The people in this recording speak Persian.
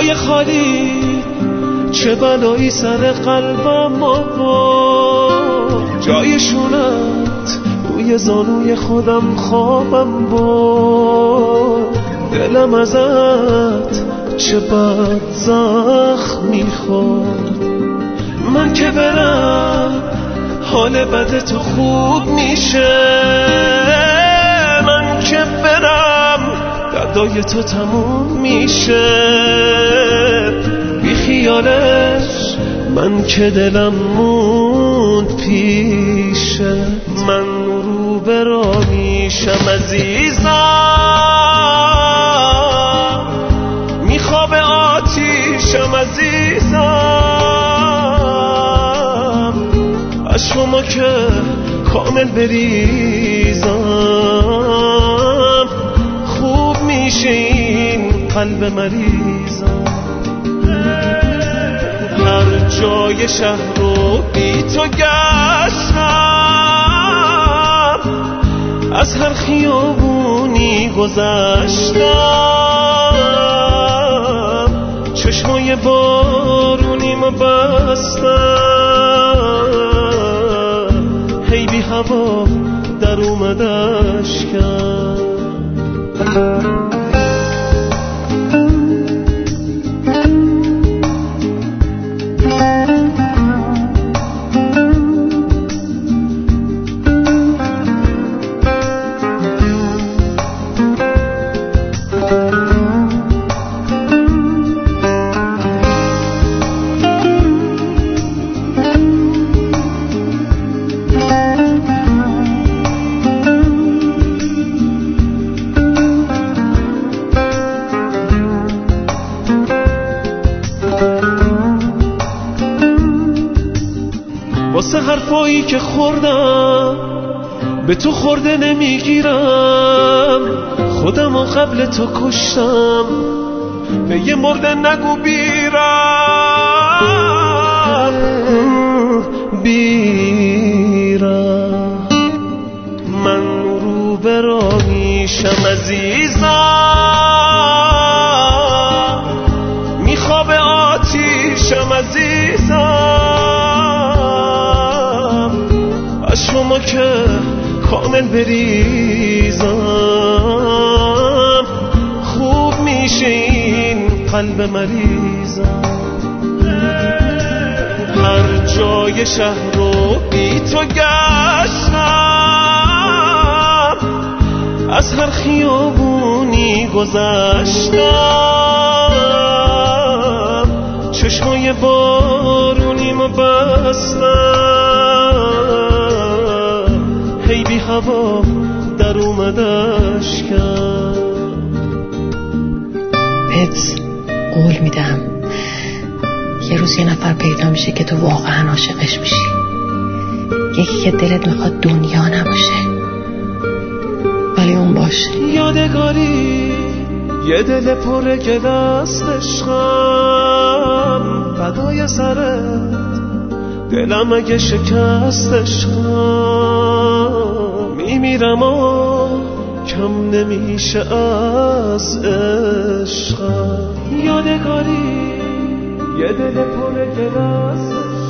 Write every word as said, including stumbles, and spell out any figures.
جای خالی چه بلایی سر قلبم آورد، جای شونت روی زانوی خودم خوابم برد. دلم ازت چه بد زخم میخورد. من که برم حال بد تو خوب میشه، من که برم دردای تو تموم میشه. بی خیالش من که دلم موند پیشه، من رو به راه میشم عزیزم، میخواب آتیشم عزیزم. از شما که کامل بریزم، خوب میشه این قلب مریضم. هر جای شهر رو بی تو گشتم، از هر خیابونی گذشتم، چشمای بارونیمو بستم، هی بی هوا در اومد اشکم. واسه حرفایی که خوردم به تو خورده نمیگیرم، خودم و قبل تو کشتم، به یه مرده نگو بیرم بیرم. من رو به راه میشم عزیزم، میخواب آتیشم عزیزم. از شما که کامل بریزم، خوب میشه این قلب مریضم. هر جای شهر رو بی تو گشتم، از هر خیابونی گذشتم، چشمای بارونیمو بستم، هی بی هوا در اومد اشکم. بهت قول میدم یه روز یه نفر پیدا میشه که تو واقعا عاشقش میشی، یکی که دلت میخواد دنیا نباشه ولی اون باشه. یادگاری یه دل پر گل است عشقم، فدای سرت دلم اگه شکست عشقم. میمیرم و کم نمیشه از عشقم. یادگاری یه دل پر گل است